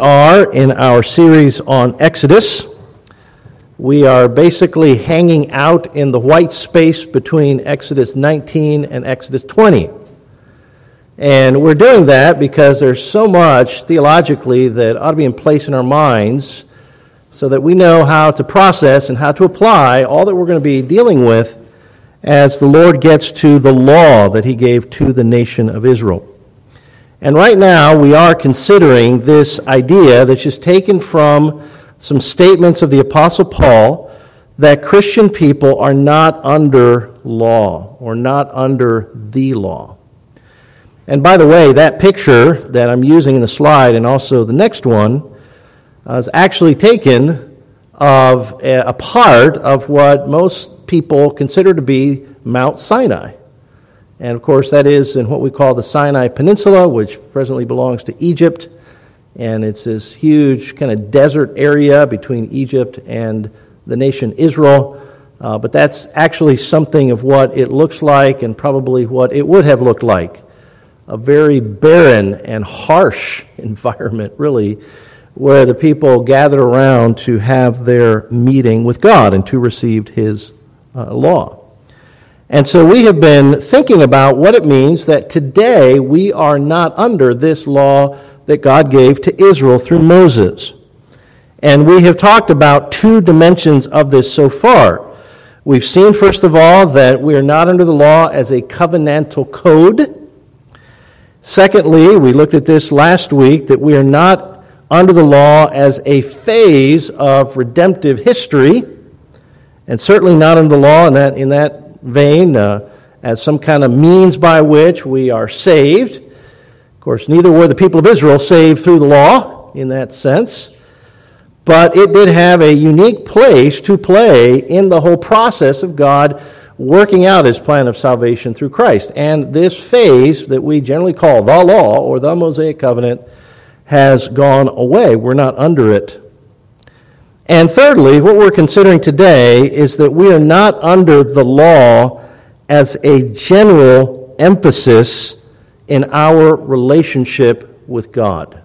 are in our series on Exodus. We are basically hanging out in the white space between Exodus 19 and Exodus 20. And we're doing that because there's so much theologically that ought to be in place in our minds so that we know how to process and how to apply all that we're going to be dealing with as the Lord gets to the law that He gave to the nation of Israel. And right now we are considering this idea that's just taken from some statements of the Apostle Paul that Christian people are not under law or not under the law. And by the way, that picture that I'm using in the slide and also the next one is actually taken of a part of what most people consider to be Mount Sinai. And of course that is in what we call the Sinai Peninsula, which presently belongs to Egypt. And it's this huge kind of desert area between Egypt and the nation Israel. But that's actually something of what it looks like and probably what it would have looked like. A very barren and harsh environment, really, where the people gather around to have their meeting with God and to receive His law. And so we have been thinking about what it means that today we are not under this law that God gave to Israel through Moses. And we have talked about two dimensions of this so far. We've seen, first of all, that we are not under the law as a covenantal code. Secondly, we looked at this last week, that we are not under the law as a phase of redemptive history, and certainly not under the law in that vein as some kind of means by which we are saved. Of course, neither were the people of Israel saved through the law in that sense, but it did have a unique place to play in the whole process of God working out His plan of salvation through Christ. And this phase that we generally call the law or the Mosaic covenant has gone away. We're not under it. And thirdly, what we're considering today is that we are not under the law as a general emphasis in our relationship with God.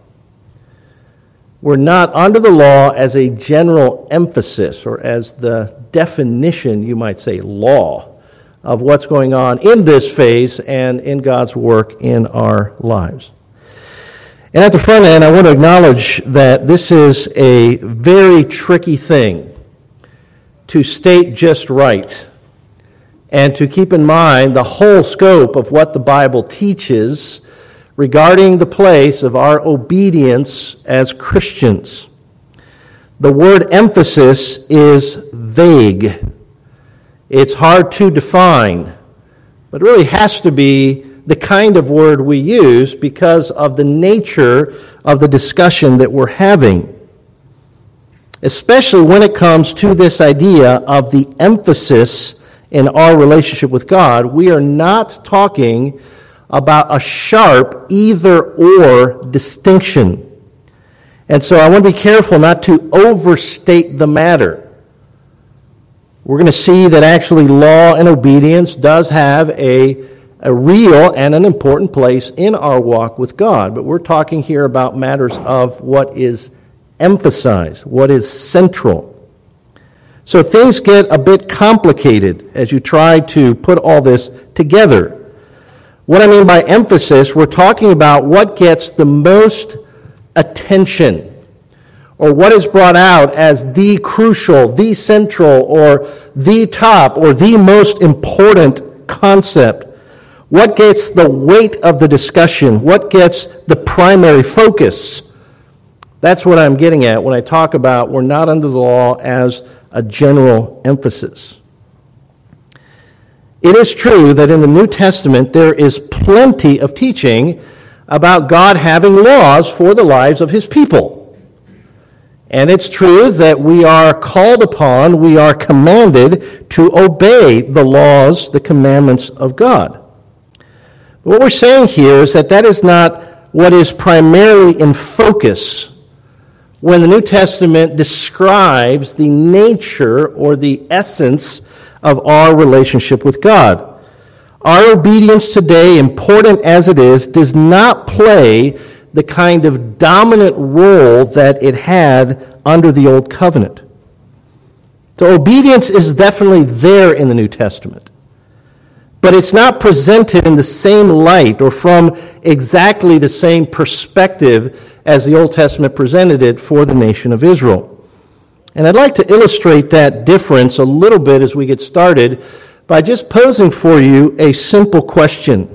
We're not under the law as a general emphasis, or as the definition, you might say, law, of what's going on in this phase and in God's work in our lives. And at the front end, I want to acknowledge that this is a very tricky thing to state just right and to keep in mind the whole scope of what the Bible teaches regarding the place of our obedience as Christians. The word emphasis is vague. It's hard to define, but it really has to be the kind of word we use because of the nature of the discussion that we're having. Especially when it comes to this idea of the emphasis in our relationship with God, we are not talking about a sharp either-or distinction. And so I want to be careful not to overstate the matter. We're going to see that actually law and obedience does have a real and an important place in our walk with God. But we're talking here about matters of what is emphasized, what is central. So things get a bit complicated as you try to put all this together. What I mean by emphasis, we're talking about what gets the most attention, or what is brought out as the crucial, the central, or the top, or the most important concept. What gets the weight of the discussion? What gets the primary focus? That's what I'm getting at when I talk about we're not under the law as a general emphasis. It is true that in the New Testament there is plenty of teaching about God having laws for the lives of His people. And it's true that we are called upon, we are commanded to obey the laws, the commandments of God. What we're saying here is that is not what is primarily in focus when the New Testament describes the nature or the essence of our relationship with God. Our obedience today, important as it is, does not play the kind of dominant role that it had under the Old Covenant. So obedience is definitely there in the New Testament, but it's not presented in the same light or from exactly the same perspective as the Old Testament presented it for the nation of Israel. And I'd like to illustrate that difference a little bit as we get started by just posing for you a simple question.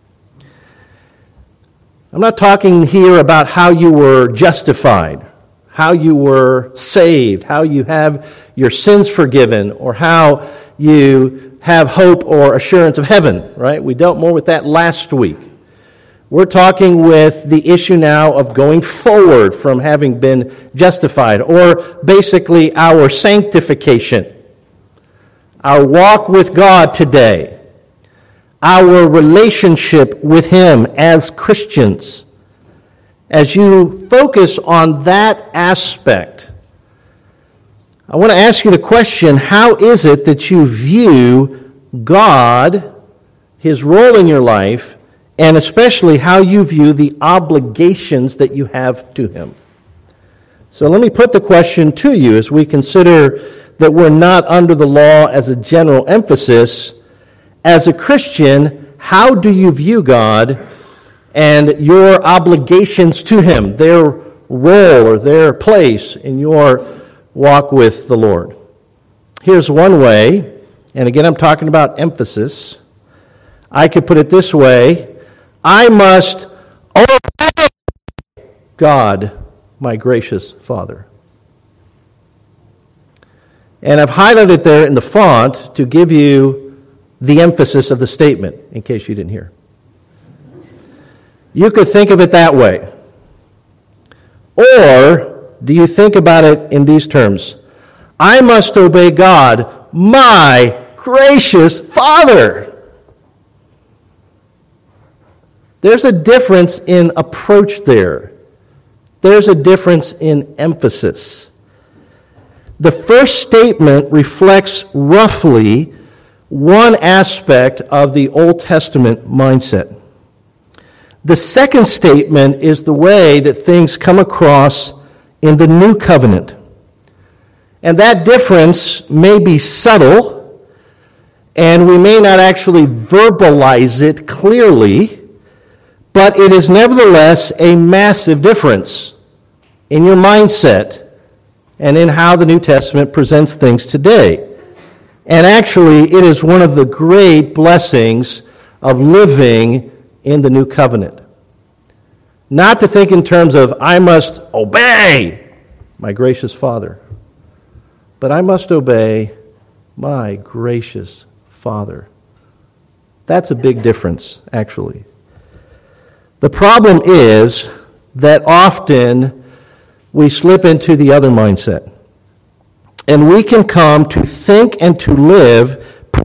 I'm not talking here about how you were justified, how you were saved, how you have your sins forgiven, or how you have hope or assurance of heaven, right? We dealt more with that last week. We're talking with the issue now of going forward from having been justified, or basically our sanctification, our walk with God today, our relationship with Him as Christians. As you focus on that aspect, I want to ask you the question, how is it that you view God, His role in your life, and especially how you view the obligations that you have to Him? So let me put the question to you as we consider that we're not under the law as a general emphasis. As a Christian, how do you view God and your obligations to Him, their role or their place in your walk with the Lord? Here's one way, and again I'm talking about emphasis. I could put it this way: I must obey God, my gracious Father. And I've highlighted there in the font to give you the emphasis of the statement, in case you didn't hear. You could think of it that way. Or do you think about it in these terms? I must obey God, my gracious Father. There's a difference in approach there. There's a difference in emphasis. The first statement reflects roughly one aspect of the Old Testament mindset. The second statement is the way that things come across in the New Covenant. And that difference may be subtle, and we may not actually verbalize it clearly, but it is nevertheless a massive difference in your mindset and in how the New Testament presents things today. And actually, it is one of the great blessings of living in the New Covenant. Not to think in terms of, I must obey my gracious Father, but I must obey my gracious Father. That's a big difference, actually. The problem is that often we slip into the other mindset. And we can come to think and to live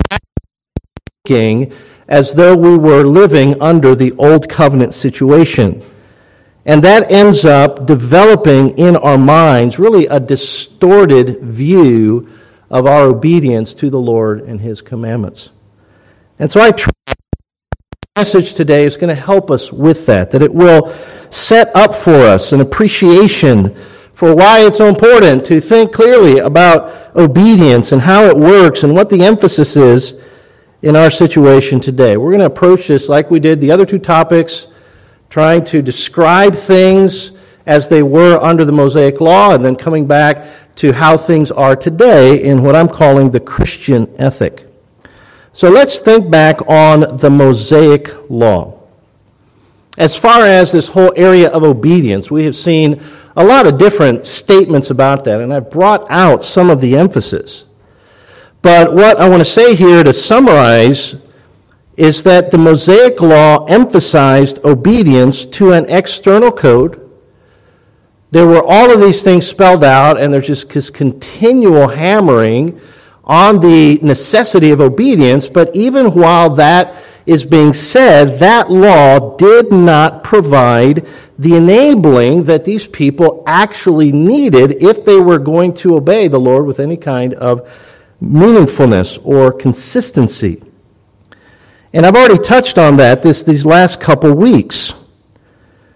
practicing as though we were living under the Old Covenant situation. And that ends up developing in our minds really a distorted view of our obedience to the Lord and His commandments. And so the message today is going to help us with that it will set up for us an appreciation for why it's so important to think clearly about obedience and how it works and what the emphasis is in our situation today. We're going to approach this like we did the other two topics, trying to describe things as they were under the Mosaic Law, and then coming back to how things are today in what I'm calling the Christian ethic. So let's think back on the Mosaic Law. As far as this whole area of obedience, we have seen a lot of different statements about that, and I've brought out some of the emphasis. But what I want to say here to summarize is that the Mosaic Law emphasized obedience to an external code. There were all of these things spelled out, and there's just this continual hammering on the necessity of obedience. But even while that is being said, that law did not provide the enabling that these people actually needed if they were going to obey the Lord with any kind of meaningfulness or consistency. And I've already touched on that these last couple weeks.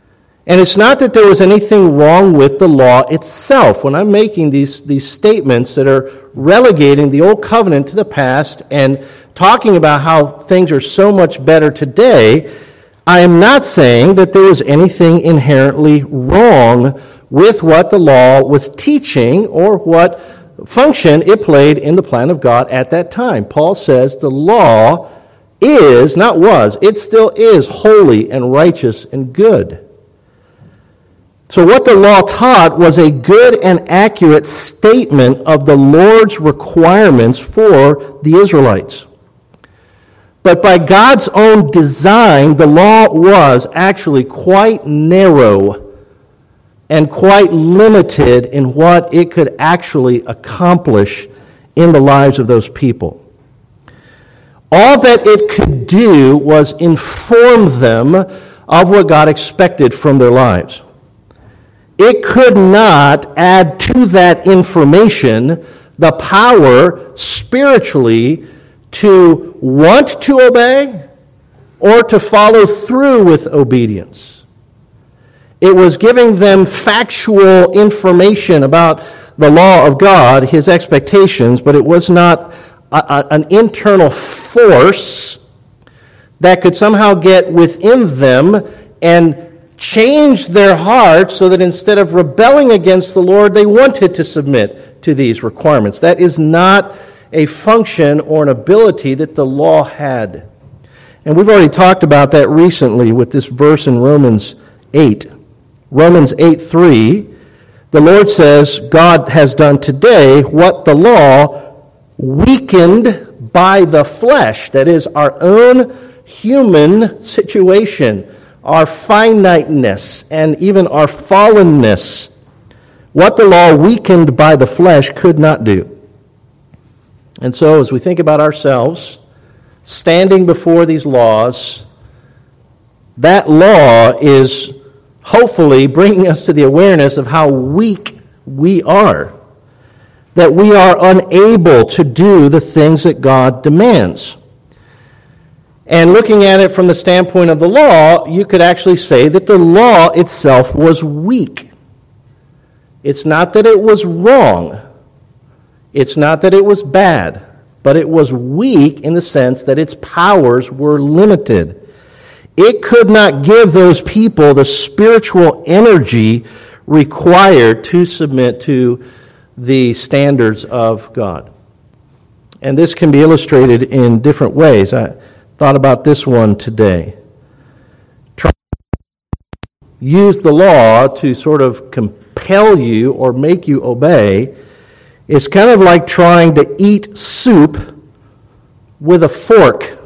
And it's not that there was anything wrong with the law itself. When I'm making these statements that are relegating the Old Covenant to the past and talking about how things are so much better today, I am not saying that there was anything inherently wrong with what the law was teaching or what function it played in the plan of God at that time. Paul says the law is, not was, it still is holy and righteous and good. So what the law taught was a good and accurate statement of the Lord's requirements for the Israelites. But by God's own design, the law was actually quite narrow and quite limited in what it could actually accomplish in the lives of those people. All that it could do was inform them of what God expected from their lives. It could not add to that information the power spiritually to want to obey or to follow through with obedience. It was giving them factual information about the law of God, His expectations, but it was not an internal force that could somehow get within them and change their hearts so that instead of rebelling against the Lord, they wanted to submit to these requirements. That is not a function or an ability that the law had. And we've already talked about that recently with this verse in Romans 8. Romans 8:3, the Lord says, God has done today what the law weakened by the flesh, that is, our own human situation, our finiteness, and even our fallenness, what the law weakened by the flesh could not do. And so as we think about ourselves standing before these laws, that law is hopefully bringing us to the awareness of how weak we are, that we are unable to do the things that God demands. And looking at it from the standpoint of the law, you could actually say that the law itself was weak. It's not that it was wrong. It's not that it was bad. But it was weak in the sense that its powers were limited. It could not give those people the spiritual energy required to submit to the standards of God. And this can be illustrated in different ways. I thought about this one today. Try to use the law to sort of compel you or make you obey is kind of like trying to eat soup with a fork. Have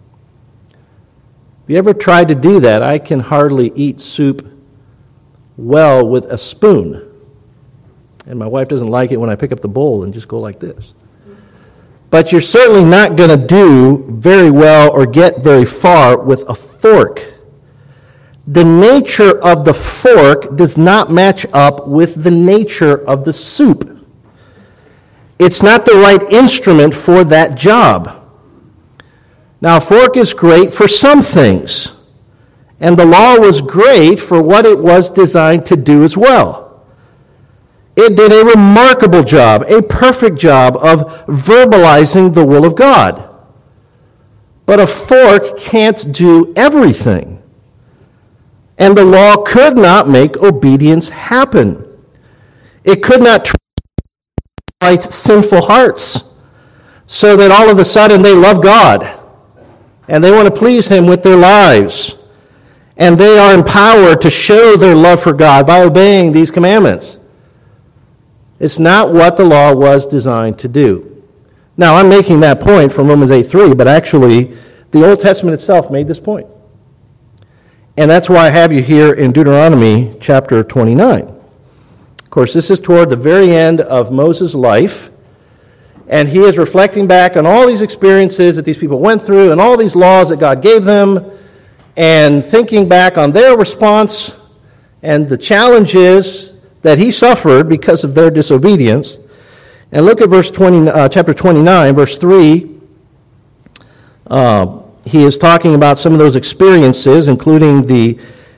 you ever tried to do that? I can hardly eat soup well with a spoon. And my wife doesn't like it when I pick up the bowl and just go like this. But you're certainly not going to do very well or get very far with a fork. The nature of the fork does not match up with the nature of the soup. It's not the right instrument for that job. Now, a fork is great for some things, and the law was great for what it was designed to do as well. It did a remarkable job, a perfect job of verbalizing the will of God. But a fork can't do everything. And the law could not make obedience happen. It could not right sinful hearts so that all of a sudden they love God and they want to please Him with their lives. And they are empowered to show their love for God by obeying these commandments. It's not what the law was designed to do. Now, I'm making that point from Romans 8:3, but actually, the Old Testament itself made this point. And that's why I have you here in Deuteronomy chapter 29. Of course, this is toward the very end of Moses' life, and he is reflecting back on all these experiences that these people went through and all these laws that God gave them, and thinking back on their response and the challenges that he suffered because of their disobedience. And look at chapter 29, verse 3. He is talking about some of those experiences, including the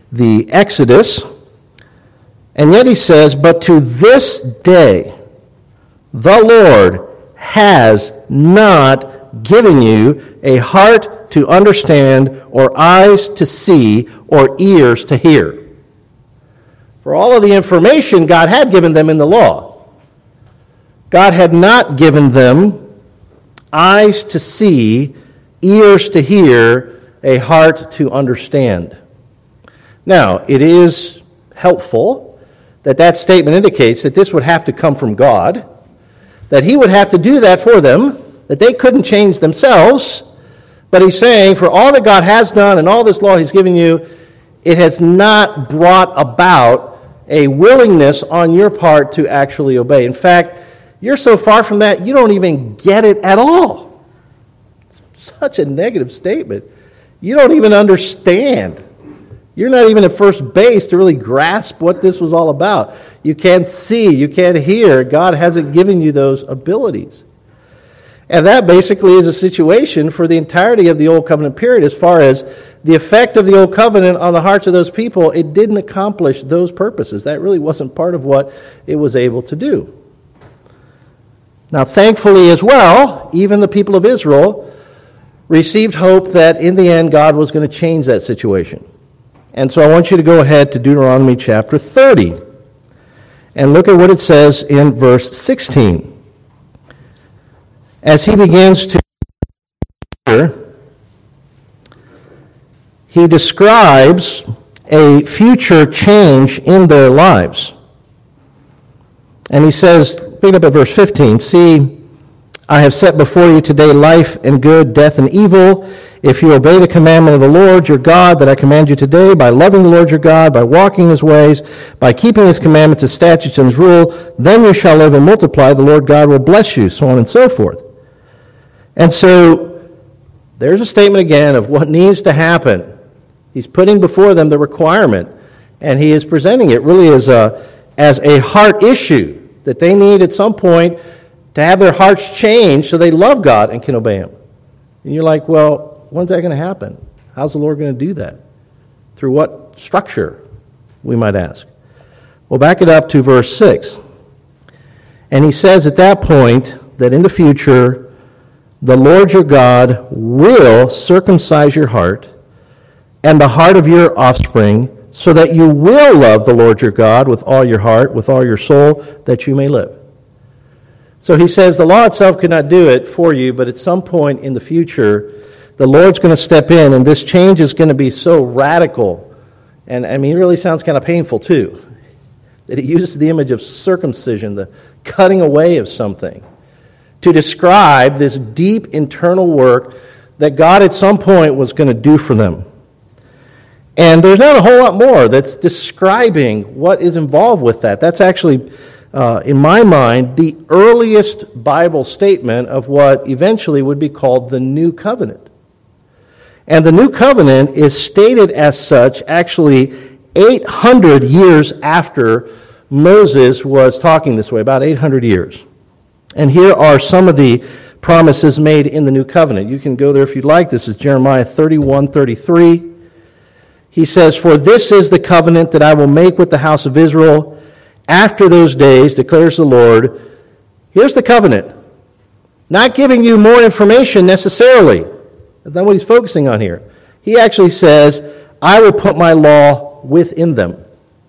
the Exodus. And yet he says, but to this day, the Lord has not given you a heart to understand, or eyes to see, or ears to hear. For all of the information God had given them in the law, God had not given them eyes to see, ears to hear, a heart to understand. Now, it is helpful that that statement indicates that this would have to come from God, that he would have to do that for them, that they couldn't change themselves. But he's saying, for all that God has done and all this law he's given you, it has not brought about a willingness on your part to actually obey. In fact, you're so far from that, you don't even get it at all. Such a negative statement. You don't even understand. You're not even at first base to really grasp what this was all about. You can't see, you can't hear. God hasn't given you those abilities. And that basically is a situation for the entirety of the Old Covenant period. As far as the effect of the Old Covenant on the hearts of those people, it didn't accomplish those purposes. That really wasn't part of what it was able to do. Now, thankfully as well, even the people of Israel received hope that in the end God was going to change that situation. And so I want you to go ahead to Deuteronomy chapter 30 and look at what it says in verse 16. As he begins to, he describes a future change in their lives. And he says, pick up at verse 15, see, I have set before you today life and good, death and evil. If you obey the commandment of the Lord your God that I command you today, by loving the Lord your God, by walking in his ways, by keeping his commandments, his statutes, and his rule, then you shall live and multiply. The Lord God will bless you, so on and so forth. And so there's a statement again of what needs to happen. He's putting before them the requirement, and he is presenting it really as a heart issue that they need at some point to have their hearts changed so they love God and can obey him. And you're like, well, when's that going to happen? How's the Lord going to do that? Through what structure, we might ask? Well, back it up to verse 6. And he says at that point that in the future, the Lord your God will circumcise your heart and the heart of your offspring, so that you will love the Lord your God with all your heart, with all your soul, that you may live. So he says the law itself could not do it for you, but at some point in the future, the Lord's going to step in, and this change is going to be so radical. And I mean, it really sounds kind of painful too, that he uses the image of circumcision, the cutting away of something, to describe this deep internal work that God at some point was going to do for them. And there's not a whole lot more that's describing what is involved with that. That's actually, in my mind, the earliest Bible statement of what eventually would be called the New Covenant. And the New Covenant is stated as such actually 800 years after Moses was talking this way, about 800 years. And here are some of the promises made in the New Covenant. You can go there if you'd like. This is Jeremiah 31:33. He says, for this is the covenant that I will make with the house of Israel after those days, declares the Lord. Here's the covenant. Not giving you more information necessarily. That's not what he's focusing on here. He actually says, I will put my law within them.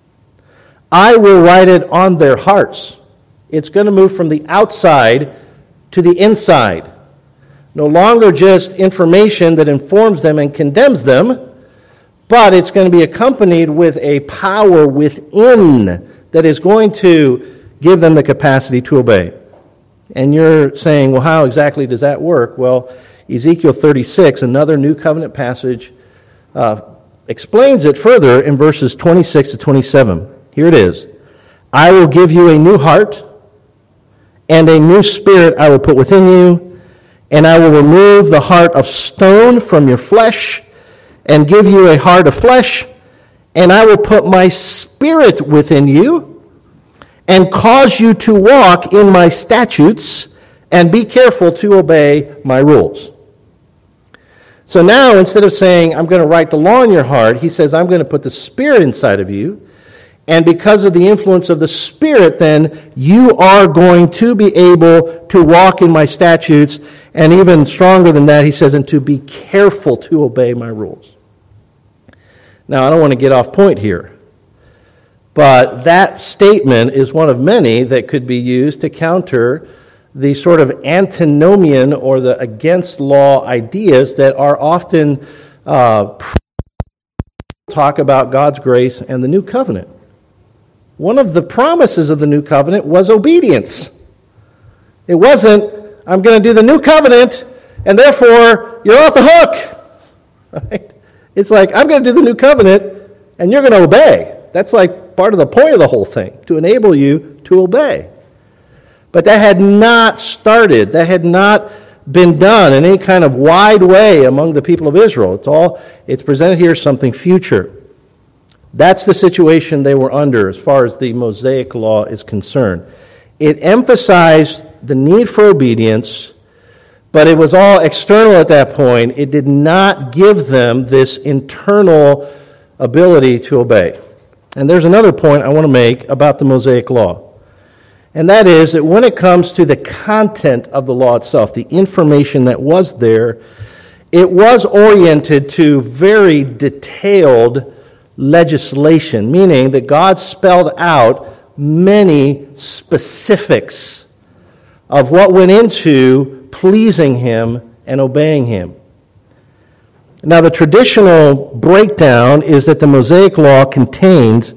I will write it on their hearts. It's going to move from the outside to the inside. No longer just information that informs them and condemns them, but it's going to be accompanied with a power within that is going to give them the capacity to obey. And you're saying, well, how exactly does that work? Well, Ezekiel 36, another New Covenant passage, explains it further in verses 26 to 27. Here it is. I will give you a new heart, and a new spirit I will put within you, and I will remove the heart of stone from your flesh, and give you a heart of flesh, and I will put my spirit within you, and cause you to walk in my statutes, and be careful to obey my rules. So now, instead of saying, I'm going to write the law in your heart, he says, I'm going to put the Spirit inside of you. And because of the influence of the Spirit, then, you are going to be able to walk in my statutes. And even stronger than that, he says, and to be careful to obey my rules. Now, I don't want to get off point here. But that statement is one of many that could be used to counter the sort of antinomian or the against law ideas that are often talk about God's grace and the new covenant. One of the promises of the new covenant was obedience. It wasn't, I'm going to do the new covenant and therefore you're off the hook. Right? It's like, I'm going to do the new covenant and you're going to obey. That's like part of the point of the whole thing, to enable you to obey. But that had not started. That had not been done in any kind of wide way among the people of Israel. It's presented here as something future. That's the situation they were under as far as the Mosaic law is concerned. It emphasized the need for obedience, but it was all external at that point. It did not give them this internal ability to obey. And there's another point I want to make about the Mosaic law. And that is that when it comes to the content of the law itself, the information that was there, it was oriented to very detailed legislation, meaning that God spelled out many specifics of what went into pleasing Him and obeying Him. Now, the traditional breakdown is that the Mosaic law contains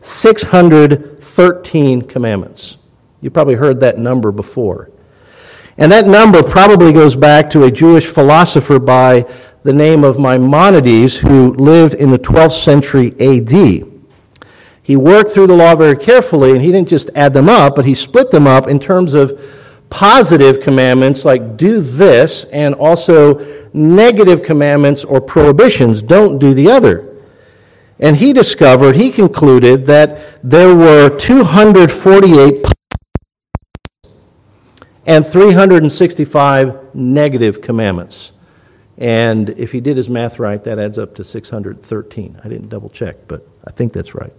613 commandments. You probably heard that number before. And that number probably goes back to a Jewish philosopher by the name of Maimonides, who lived in the 12th century A.D. He worked through the law very carefully, and he didn't just add them up, but he split them up in terms of positive commandments like do this, and also negative commandments or prohibitions, don't do the other. And he concluded that there were 248 and 365 negative commandments. And if he did his math right, that adds up to 613. I didn't double check, but I think that's right.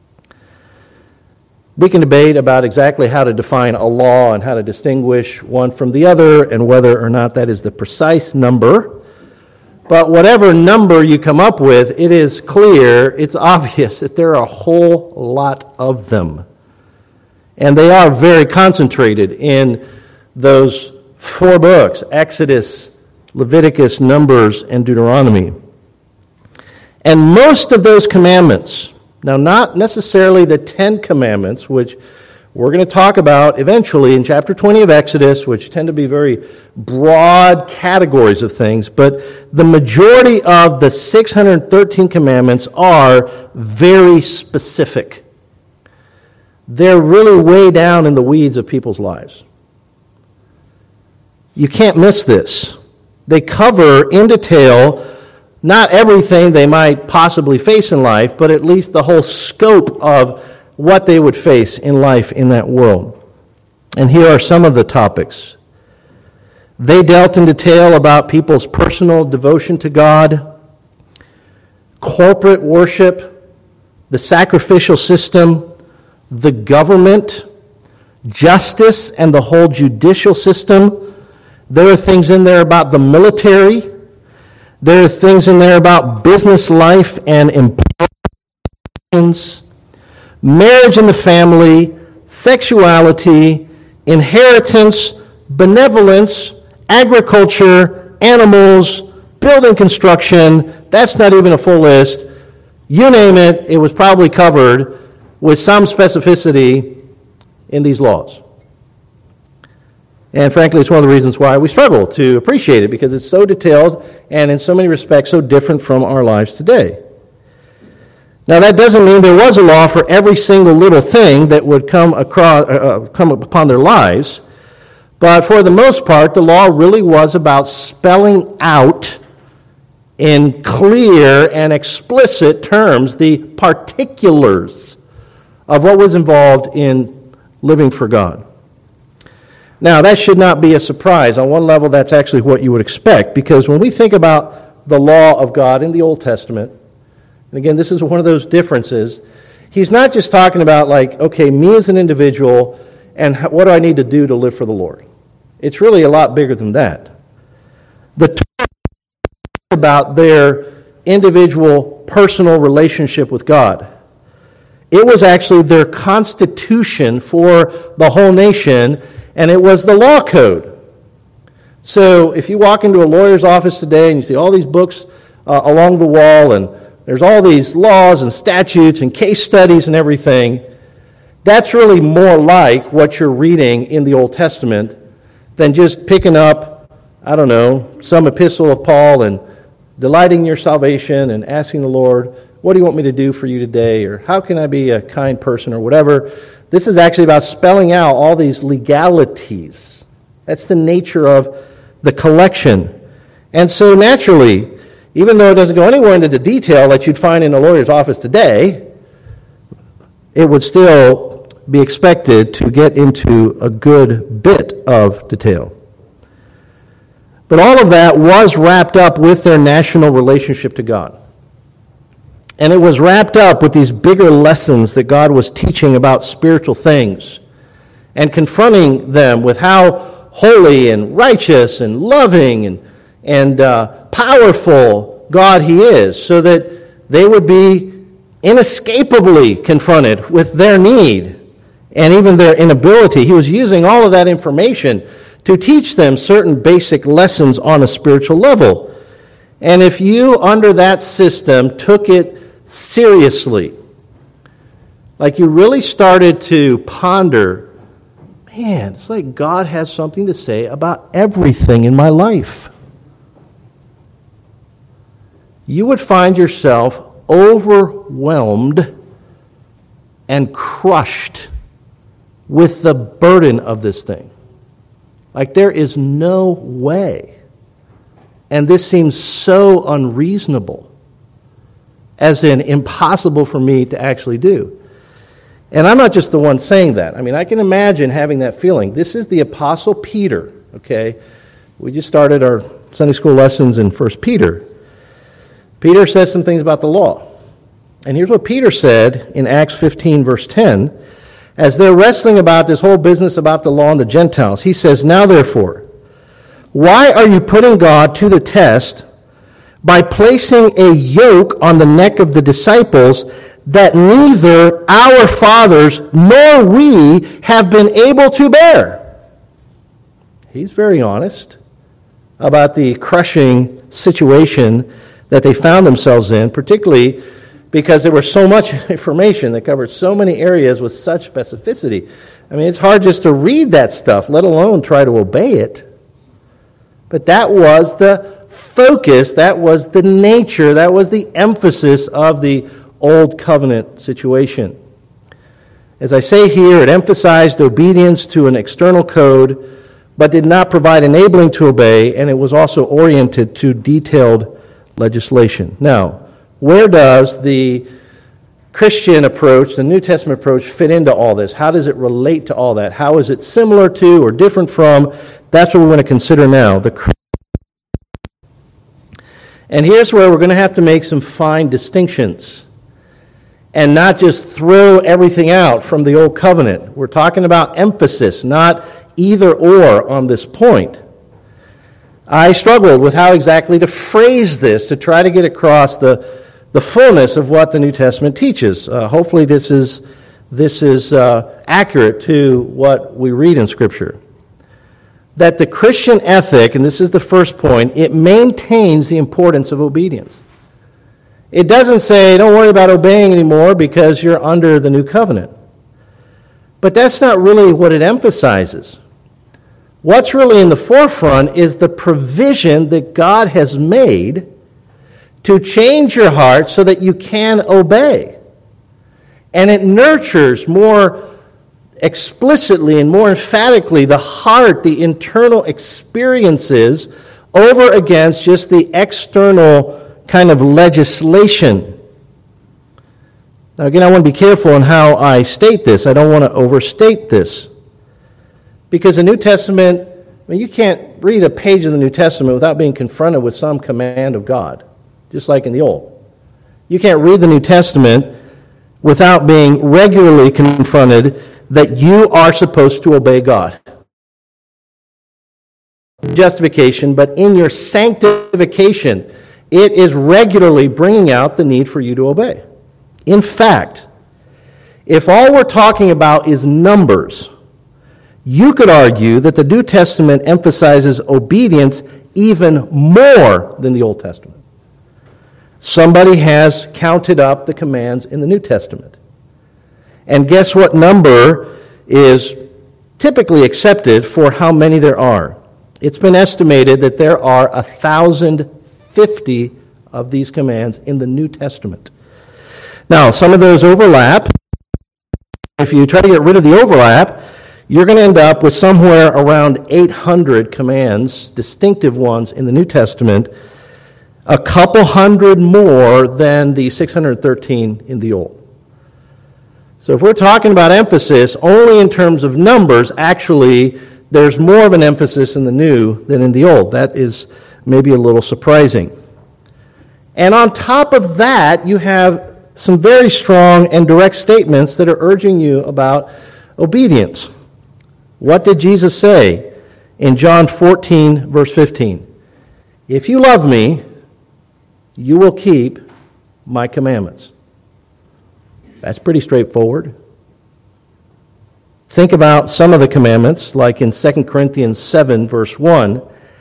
We can debate about exactly how to define a law and how to distinguish one from the other and whether or not that is the precise number. But whatever number you come up with, it is clear, it's obvious that there are a whole lot of them. And they are very concentrated in those 4 books, Exodus, Leviticus, Numbers, and Deuteronomy. And most of those commandments, now not necessarily the 10 commandments, which we're going to talk about eventually in chapter 20 of Exodus, which tend to be very broad categories of things, but the majority of the 613 commandments are very specific. They're really way down in the weeds of people's lives. You can't miss this. They cover in detail not everything they might possibly face in life, but at least the whole scope of what they would face in life in that world. And here are some of the topics. They dealt in detail about people's personal devotion to God, corporate worship, the sacrificial system, the government, justice, and the whole judicial system. There are things in there about the military. There are things in there about business life and importance, marriage and the family, sexuality, inheritance, benevolence, agriculture, animals, building construction. That's not even a full list. You name it, it was probably covered with some specificity in these laws. And frankly, it's one of the reasons why we struggle to appreciate it, because it's so detailed and in so many respects so different from our lives today. Now, that doesn't mean there was a law for every single little thing that would come upon their lives, but for the most part, the law really was about spelling out in clear and explicit terms the particulars of what was involved in living for God. Now, that should not be a surprise. On one level, that's actually what you would expect, because when we think about the law of God in the Old Testament, and again, this is one of those differences, he's not just talking about like, okay, me as an individual, and what do I need to do to live for the Lord? It's really a lot bigger than that. The Torah is about their individual, personal relationship with God. It was actually their constitution for the whole nation, and it was the law code. So if you walk into a lawyer's office today and you see all these books along the wall, and there's all these laws and statutes and case studies and everything, that's really more like what you're reading in the Old Testament than just picking up, I don't know, some epistle of Paul and delighting in your salvation and asking the Lord, what do you want me to do for you today? Or how can I be a kind person or whatever? This is actually about spelling out all these legalities. That's the nature of the collection. And so naturally, even though it doesn't go anywhere into the detail that you'd find in a lawyer's office today, it would still be expected to get into a good bit of detail. But all of that was wrapped up with their national relationship to God. And it was wrapped up with these bigger lessons that God was teaching about spiritual things and confronting them with how holy and righteous and loving and powerful God He is, so that they would be inescapably confronted with their need and even their inability. He was using all of that information to teach them certain basic lessons on a spiritual level. And if you, under that system, took it seriously, like you really started to ponder, man, it's like God has something to say about everything in my life, you would find yourself overwhelmed and crushed with the burden of this thing. Like there is no way. And this seems so unreasonable, as in impossible for me to actually do. And I'm not just the one saying that. I mean, I can imagine having that feeling. This is the Apostle Peter, okay? We just started our Sunday school lessons in 1 Peter. Peter says some things about the law. And here's what Peter said in Acts 15, verse 10. As they're wrestling about this whole business about the law and the Gentiles, he says, "Now therefore, why are you putting God to the test by placing a yoke on the neck of the disciples that neither our fathers nor we have been able to bear?" He's very honest about the crushing situation that they found themselves in, particularly because there was so much information that covered so many areas with such specificity. I mean, it's hard just to read that stuff, let alone try to obey it. But that was the focus, that was the nature, that was the emphasis of the Old Covenant situation. As I say here, it emphasized obedience to an external code, but did not provide enabling to obey, and it was also oriented to detailed legislation. Now, where does the Christian approach, the New Testament approach, fit into all this? How does it relate to all that? How is it similar to or different from? That's what we're going to consider now. And here's where we're going to have to make some fine distinctions and not just throw everything out from the Old Covenant. We're talking about emphasis, not either or on this point. I struggled with how exactly to phrase this to try to get across the fullness of what the New Testament teaches. Hopefully this is accurate to what we read in Scripture. That the Christian ethic, and this is the first point, it maintains the importance of obedience. It doesn't say, don't worry about obeying anymore because you're under the new covenant. But that's not really what it emphasizes. What's really in the forefront is the provision that God has made to change your heart so that you can obey. And it nurtures more explicitly and more emphatically the heart, the internal experiences over against just the external kind of legislation. Now again, I want to be careful in how I state this. I don't want to overstate this. Because the New Testament mean, you can't read a page of the New Testament without being confronted with some command of God, just like in the Old. You can't read the New Testament without being regularly confronted that you are supposed to obey God. Justification, but in your sanctification, it is regularly bringing out the need for you to obey. In fact, if all we're talking about is numbers, you could argue that the New Testament emphasizes obedience even more than the Old Testament. Somebody has counted up the commands in the New Testament. And guess what number is typically accepted for how many there are? It's been estimated that there are 1,050 of these commands in the New Testament. Now, some of those overlap. If you try to get rid of the overlap, you're going to end up with somewhere around 800 commands, distinctive ones in the New Testament, a couple hundred more than the 613 in the Old. So if we're talking about emphasis only in terms of numbers, actually, there's more of an emphasis in the New than in the Old. That is maybe a little surprising. And on top of that, you have some very strong and direct statements that are urging you about obedience. What did Jesus say in John 14, verse 15? If you love me, you will keep my commandments. That's pretty straightforward. Think about some of the commandments, like in 2 Corinthians 7, verse 1.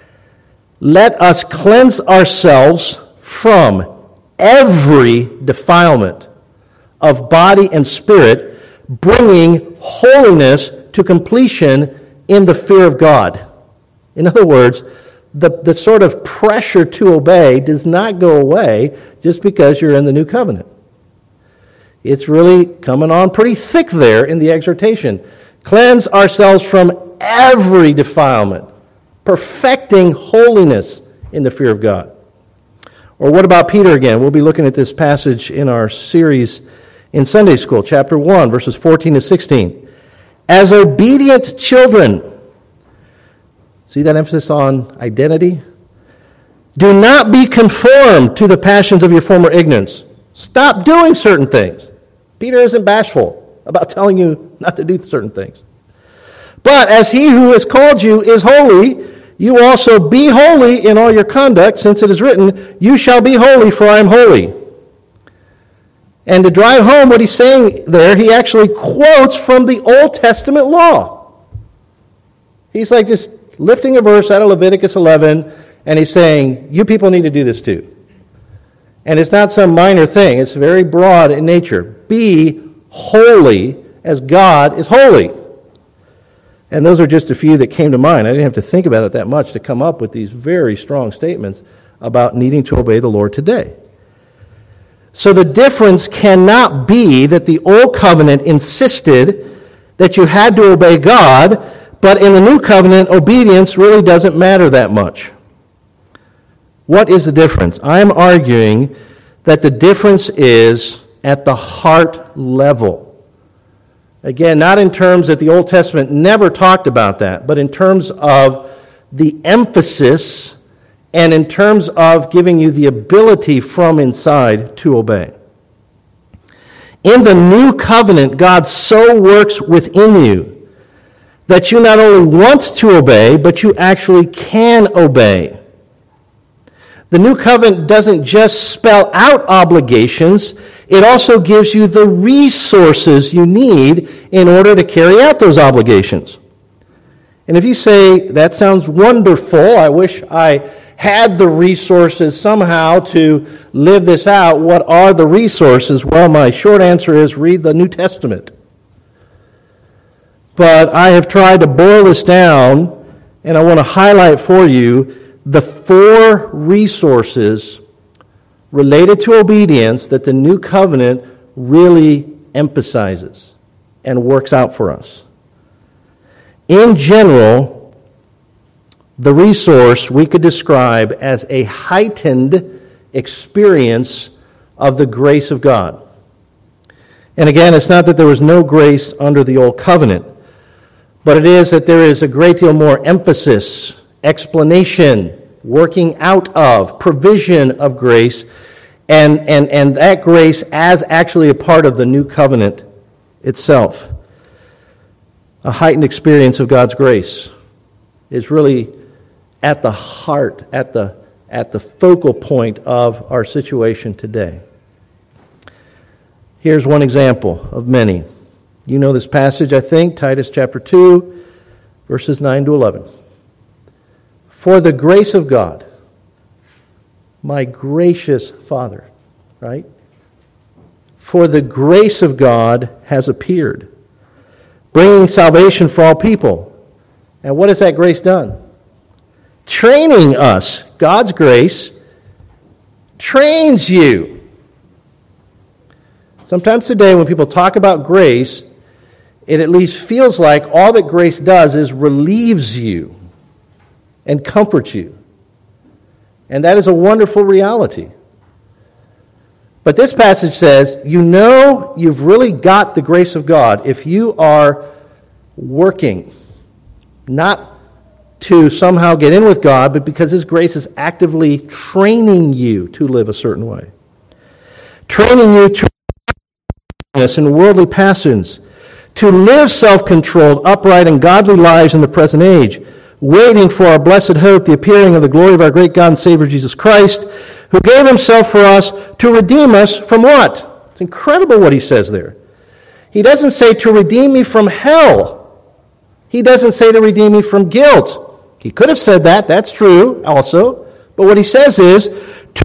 Let us cleanse ourselves from every defilement of body and spirit, bringing holiness to completion in the fear of God. In other words, the sort of pressure to obey does not go away just because you're in the new covenant. It's really coming on pretty thick there in the exhortation. Cleanse ourselves from every defilement, perfecting holiness in the fear of God. Or what about Peter again? We'll be looking at this passage in our series in Sunday School, chapter 1, verses 14 to 16. As obedient children, see that emphasis on identity? Do not be conformed to the passions of your former ignorance. Stop doing certain things. Peter isn't bashful about telling you not to do certain things. But as he who has called you is holy, you also be holy in all your conduct, since it is written, you shall be holy, for I am holy. And to drive home what he's saying there, he actually quotes from the Old Testament law. He's like just lifting a verse out of Leviticus 11, and he's saying, you people need to do this too. And it's not some minor thing. It's very broad in nature. Be holy as God is holy. And those are just a few that came to mind. I didn't have to think about it that much to come up with these very strong statements about needing to obey the Lord today. So the difference cannot be that the Old Covenant insisted that you had to obey God, but in the New Covenant, obedience really doesn't matter that much. What is the difference? I'm arguing that the difference is at the heart level. Again, not in terms that the Old Testament never talked about that, but in terms of the emphasis and in terms of giving you the ability from inside to obey. In the New Covenant, God so works within you that you not only want to obey, but you actually can obey. The New Covenant doesn't just spell out obligations, it also gives you the resources you need in order to carry out those obligations. And if you say, that sounds wonderful, I wish I had the resources somehow to live this out, what are the resources? Well, my short answer is read the New Testament. But I have tried to boil this down, and I want to highlight for you the 4 resources related to obedience that the New Covenant really emphasizes and works out for us. In general, the resource we could describe as a heightened experience of the grace of God. And again, it's not that there was no grace under the Old Covenant, but it is that there is a great deal more emphasis, explanation, working out of, provision of grace, and that grace as actually a part of the new covenant itself. A heightened experience of God's grace is really at the heart, at the focal point of our situation today. Here's one example of many. You know this passage, I think, Titus chapter 2, verses 9 to 11. For the grace of God, my gracious Father, right? For the grace of God has appeared, bringing salvation for all people. And what has that grace done? Training us. God's grace trains you. Sometimes today when people talk about grace, it at least feels like all that grace does is relieves you and comforts you. And that is a wonderful reality. But this passage says, you know you've really got the grace of God if you are working, not to somehow get in with God, but because His grace is actively training you to live a certain way. Training you to and worldly passions, to live self-controlled, upright, and godly lives in the present age, waiting for our blessed hope, the appearing of the glory of our great God and Savior Jesus Christ, who gave Himself for us to redeem us from what? It's incredible what He says there. He doesn't say to redeem me from hell. He doesn't say to redeem me from guilt. He could have said that. That's true also. But what He says is to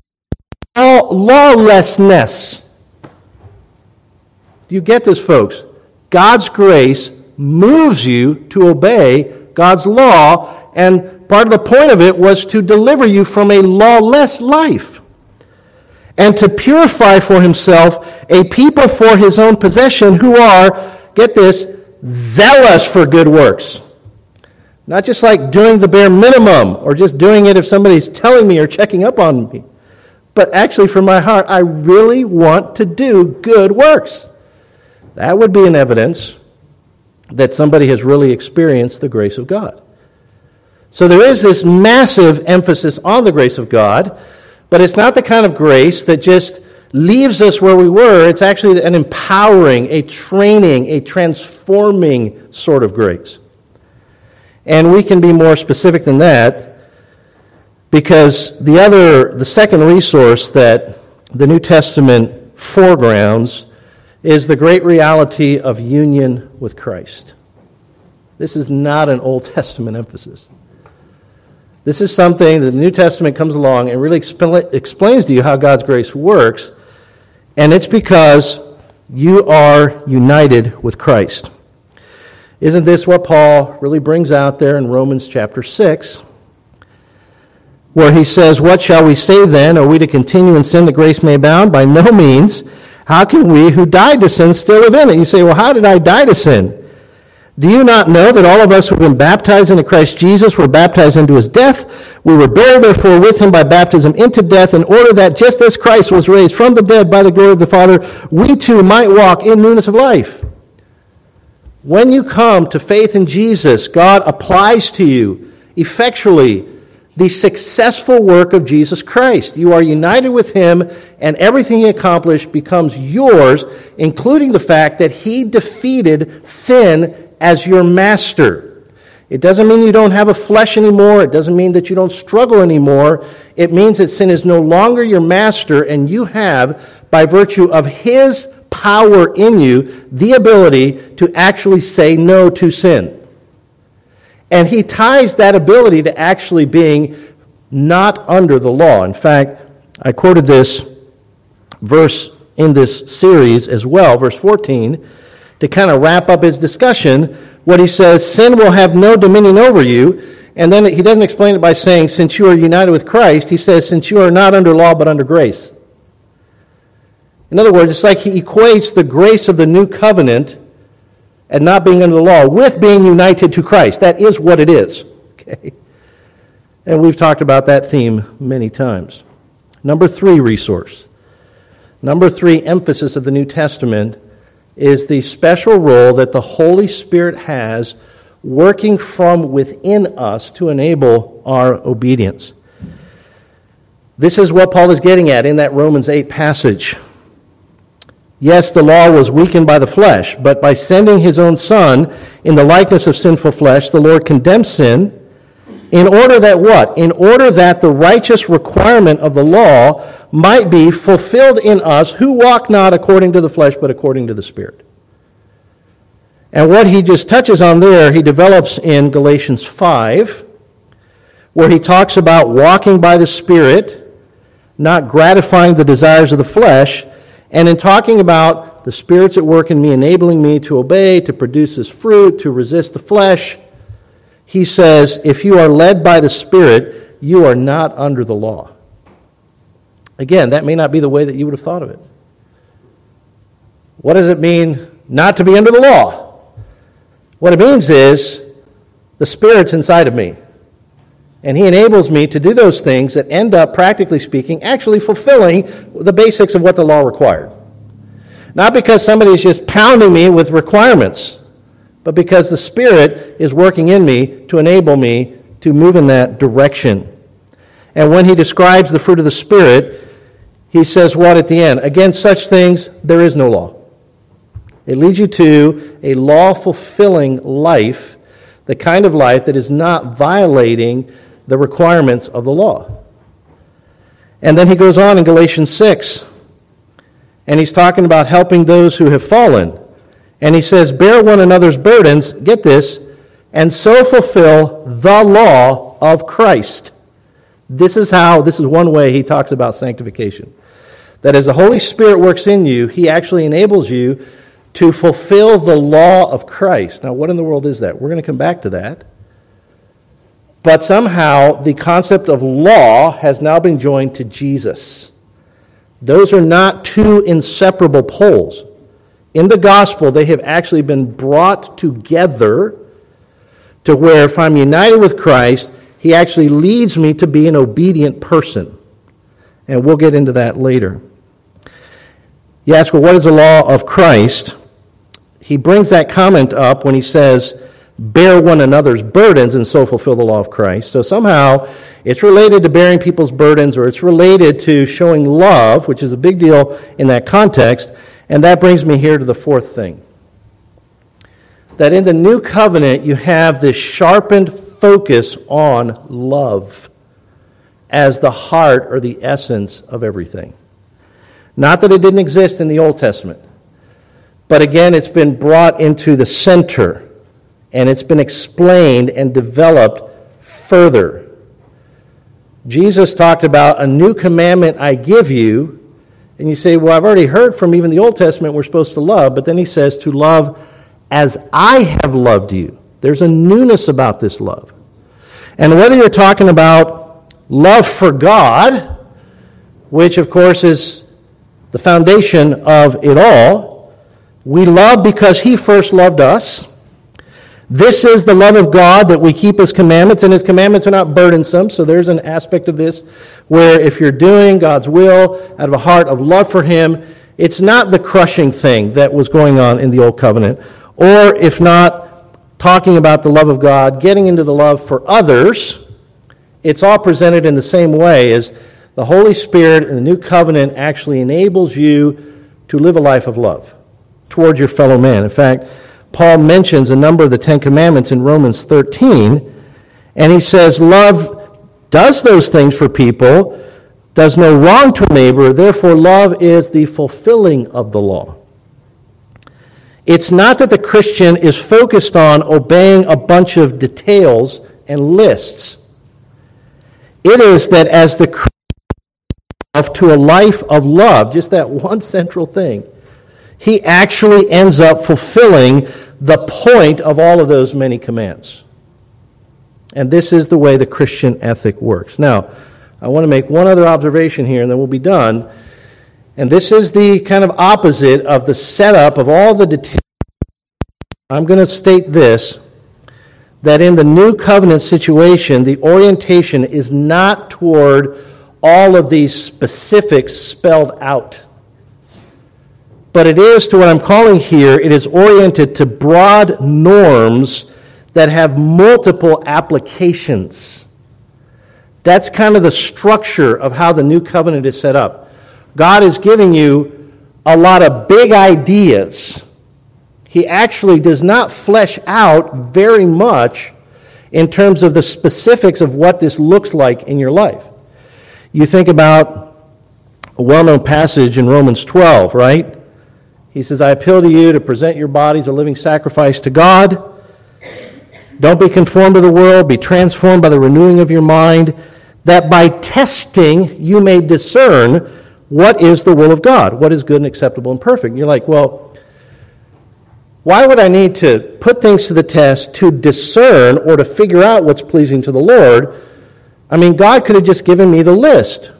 lawlessness. Do you get this, folks? God's grace moves you to obey God's law, and part of the point of it was to deliver you from a lawless life and to purify for Himself a people for His own possession who are, get this, zealous for good works. Not just like doing the bare minimum or just doing it if somebody's telling me or checking up on me, but actually from my heart, I really want to do good works. That would be an evidence that somebody has really experienced the grace of God. So there is this massive emphasis on the grace of God, but it's not the kind of grace that just leaves us where we were. It's actually an empowering, a training, a transforming sort of grace. And we can be more specific than that because the second resource that the New Testament foregrounds is the great reality of union with Christ. This is not an Old Testament emphasis. This is something that the New Testament comes along and really explains to you how God's grace works, and it's because you are united with Christ. Isn't this what Paul really brings out there in Romans chapter 6, where he says, "What shall we say then? Are we to continue in sin that grace may abound? By no means. How can we who died to sin still live in it?" You say, well, how did I die to sin? Do you not know that all of us who have been baptized into Christ Jesus were baptized into His death? We were buried therefore with Him by baptism into death, in order that just as Christ was raised from the dead by the glory of the Father, we too might walk in newness of life. When you come to faith in Jesus, God applies to you effectually the successful work of Jesus Christ. You are united with Him, and everything He accomplished becomes yours, including the fact that He defeated sin as your master. It doesn't mean you don't have a flesh anymore. It doesn't mean that you don't struggle anymore. It means that sin is no longer your master, and you have, by virtue of His power in you, the ability to actually say no to sin. And He ties that ability to actually being not under the law. In fact, I quoted this verse in this series as well, verse 14, to kind of wrap up his discussion. What he says, sin will have no dominion over you. And then he doesn't explain it by saying, since you are united with Christ, he says, since you are not under law but under grace. In other words, it's like he equates the grace of the new covenant and not being under the law with being united to Christ. That is what it is. Okay? And we've talked about that theme many times. Number 3 resource. Number 3 emphasis of the New Testament is the special role that the Holy Spirit has working from within us to enable our obedience. This is what Paul is getting at in that Romans 8 passage. Yes, the law was weakened by the flesh, but by sending his own Son in the likeness of sinful flesh, the Lord condemned sin in order that what? In order that the righteous requirement of the law might be fulfilled in us who walk not according to the flesh, but according to the Spirit. And what he just touches on there, he develops in Galatians 5, where he talks about walking by the Spirit, not gratifying the desires of the flesh, and in talking about the Spirit's at work in me, enabling me to obey, to produce this fruit, to resist the flesh, he says, if you are led by the Spirit, you are not under the law. Again, that may not be the way that you would have thought of it. What does it mean not to be under the law? What it means is the Spirit's inside of me. And he enables me to do those things that end up, practically speaking, actually fulfilling the basics of what the law required. Not because somebody is just pounding me with requirements, but because the Spirit is working in me to enable me to move in that direction. And when he describes the fruit of the Spirit, he says what at the end? Against such things, there is no law. It leads you to a law-fulfilling life, the kind of life that is not violating the requirements of the law. And then he goes on in Galatians 6, and he's talking about helping those who have fallen. And he says, bear one another's burdens, get this, and so fulfill the law of Christ. This is one way he talks about sanctification. That as the Holy Spirit works in you, he actually enables you to fulfill the law of Christ. Now, what in the world is that? We're going to come back to that. But somehow, the concept of law has now been joined to Jesus. Those are not two inseparable poles. In the gospel, they have actually been brought together to where if I'm united with Christ, he actually leads me to be an obedient person. And we'll get into that later. You ask, well, what is the law of Christ? He brings that comment up when he says, bear one another's burdens and so fulfill the law of Christ. So somehow it's related to bearing people's burdens, or it's related to showing love, which is a big deal in that context. And that brings me here to the fourth thing. That in the new covenant, you have this sharpened focus on love as the heart or the essence of everything. Not that it didn't exist in the Old Testament, but again, it's been brought into the center, and it's been explained and developed further. Jesus talked about a new commandment I give you. And you say, well, I've already heard from even the Old Testament we're supposed to love, but then he says to love as I have loved you. There's a newness about this love. And whether you're talking about love for God, which of course is the foundation of it all, we love because he first loved us. This is the love of God, that we keep his commandments, and his commandments are not burdensome. So there's an aspect of this where if you're doing God's will out of a heart of love for him, it's not the crushing thing that was going on in the Old Covenant. Or if not talking about the love of God, getting into the love for others, it's all presented in the same way as the Holy Spirit in the New Covenant actually enables you to live a life of love toward your fellow man. In fact, Paul mentions a number of the Ten Commandments in Romans 13, and he says, love does those things for people, does no wrong to a neighbor, therefore love is the fulfilling of the law. It's not that the Christian is focused on obeying a bunch of details and lists. It is that as the Christian to a life of love, just that one central thing, he actually ends up fulfilling the point of all of those many commands. And this is the way the Christian ethic works. Now, I want to make one other observation here, and then we'll be done. And this is the kind of opposite of the setup of all the details. I'm going to state this, that in the New Covenant situation, the orientation is not toward all of these specifics spelled out. but it is, to what I'm calling here, it is oriented to broad norms that have multiple applications. That's kind of the structure of how the new covenant is set up. God is giving you a lot of big ideas. He actually does not flesh out very much in terms of the specifics of what this looks like in your life. You think about a well-known passage in Romans 12, right? He says, I appeal to you to present your bodies a living sacrifice to God. Don't be conformed to the world, be transformed by the renewing of your mind, that by testing you may discern what is the will of God, what is good and acceptable and perfect. And you're like, well, why would I need to put things to the test to discern or to figure out what's pleasing to the Lord? I mean, God could have just given me the list.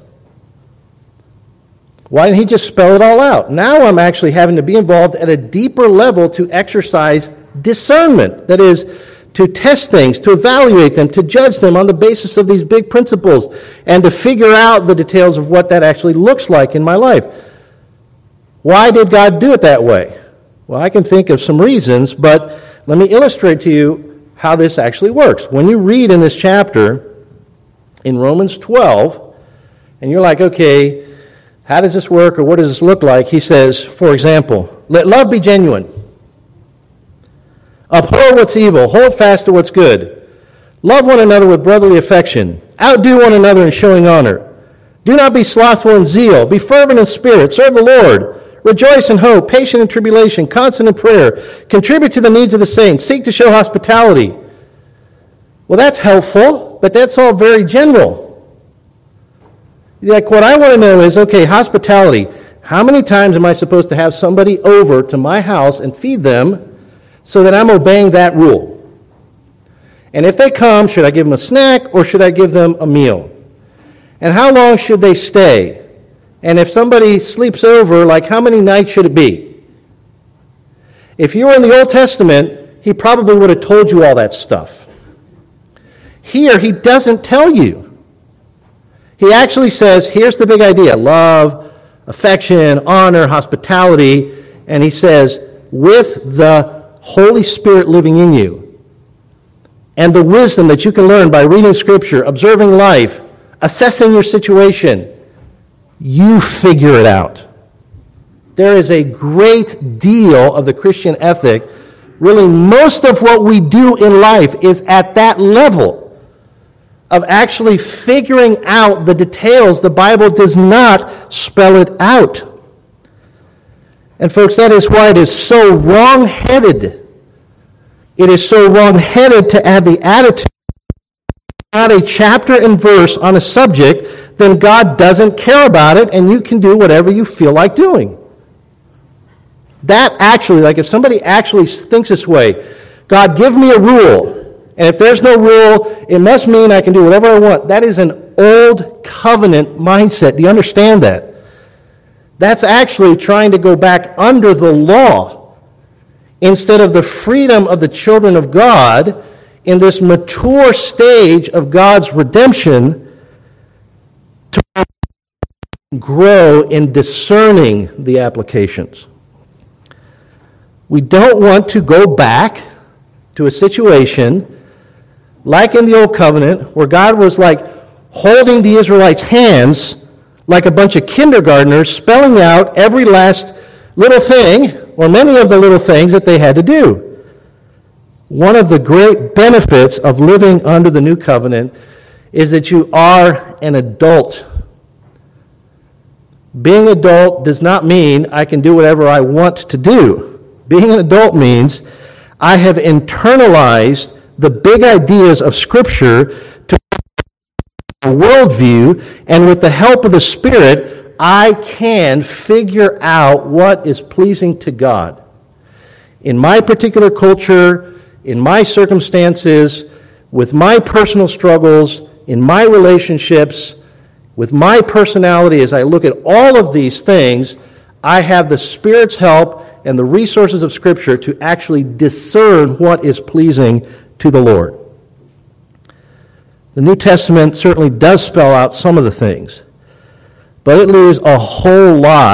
Why didn't he just spell it all out? Now I'm actually having to be involved at a deeper level to exercise discernment. That is, to test things, to evaluate them, to judge them on the basis of these big principles, and to figure out the details of what that actually looks like in my life. Why did God do it that way? Well, I can think of some reasons, but let me illustrate to you how this actually works. When you read in this chapter, in Romans 12, and you're like, okay, how does this work, or what does this look like? He says, for example, let love be genuine. Abhor what's evil. Hold fast to what's good. Love one another with brotherly affection. Outdo one another in showing honor. Do not be slothful in zeal. Be fervent in spirit. Serve the Lord. Rejoice in hope. Patient in tribulation. Constant in prayer. Contribute to the needs of the saints. Seek to show hospitality. Well, that's helpful, but that's all very general. Like, what I want to know is, okay, hospitality. How many times am I supposed to have somebody over to my house and feed them so that I'm obeying that rule? And if they come, should I give them a snack or should I give them a meal? And how long should they stay? And if somebody sleeps over, like, how many nights should it be? If you were in the Old Testament, he probably would have told you all that stuff. Here, he doesn't tell you. He actually says, here's the big idea: love, affection, honor, hospitality. And he says, with the Holy Spirit living in you, and the wisdom that you can learn by reading Scripture, observing life, assessing your situation, you figure it out. There is a great deal of the Christian ethic. Really, most of what we do in life is at that level of actually figuring out the details. The Bible does not spell it out. And folks, that is why it is so wrong-headed. It is so wrong-headed to have the attitude, not a chapter and verse on a subject, then God doesn't care about it, and you can do whatever you feel like doing. That actually, like if somebody actually thinks this way, God, give me a rule. And if there's no rule, it must mean I can do whatever I want. That is an old covenant mindset. Do you understand that? That's actually trying to go back under the law instead of the freedom of the children of God in this mature stage of God's redemption to grow in discerning the applications. We don't want to go back to a situation like in the Old Covenant, where God was like holding the Israelites' hands like a bunch of kindergartners, spelling out every last little thing, or many of the little things that they had to do. One of the great benefits of living under the New Covenant is that you are an adult. Being an adult does not mean I can do whatever I want to do. Being an adult means I have internalized the big ideas of Scripture to a worldview, and with the help of the Spirit, I can figure out what is pleasing to God. In my particular culture, in my circumstances, with my personal struggles, in my relationships, with my personality, as I look at all of these things, I have the Spirit's help and the resources of Scripture to actually discern what is pleasing to the Lord. The New Testament certainly does spell out some of the things, but it leaves a whole lot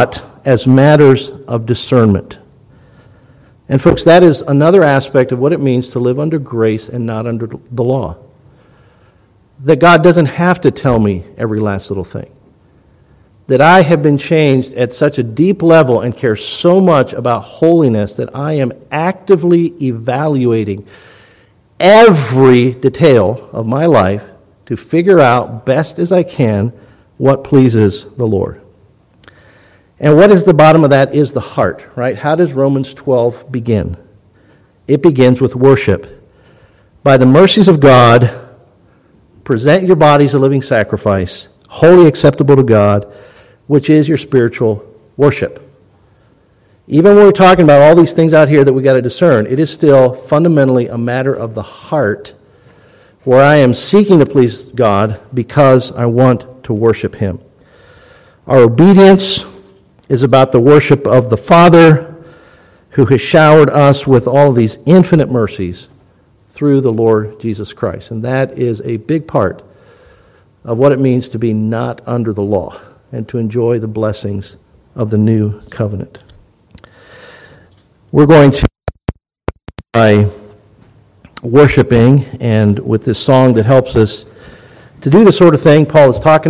as matters of discernment. And folks, that is another aspect of what it means to live under grace and not under the law. That God doesn't have to tell me every last little thing. That I have been changed at such a deep level and care so much about holiness that I am actively evaluating every detail of my life to figure out best as I can what pleases the Lord. And what is the bottom of that is the heart, right? How does Romans 12 begin? It begins with worship. By the mercies of God, present your bodies a living sacrifice, wholly acceptable to God, which is your spiritual worship. Even when we're talking about all these things out here that we got to discern, it is still fundamentally a matter of the heart where I am seeking to please God because I want to worship Him. Our obedience is about the worship of the Father who has showered us with all of these infinite mercies through the Lord Jesus Christ. And that is a big part of what it means to be not under the law and to enjoy the blessings of the new covenant. We're going to by worshiping and with this song that helps us to do the sort of thing Paul is talking